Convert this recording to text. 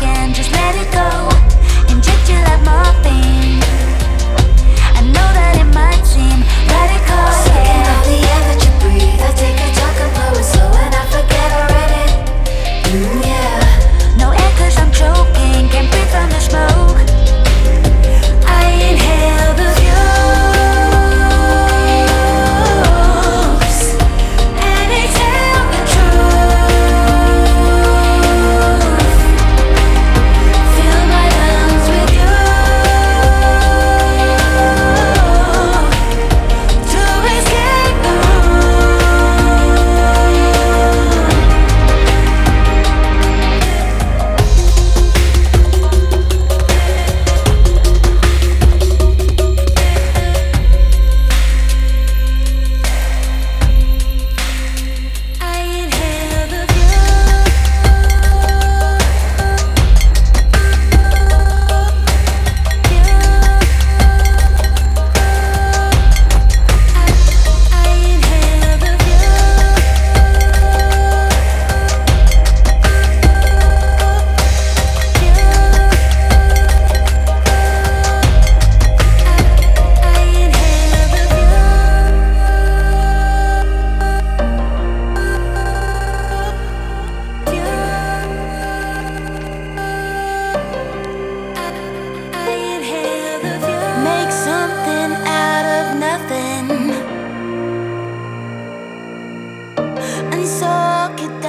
again, just let it go. Inject you like morphine. I know that it might seem radical, Sucking all the air that you breathe. I take a talk and blow it slow and I forget already. Yeah. No air 'cause I'm choking, can't breathe from the smoke. I inhale the fumes and exhale the truth. Fill my lungs with you to escape the room. I inhale the make something out of nothing and soak it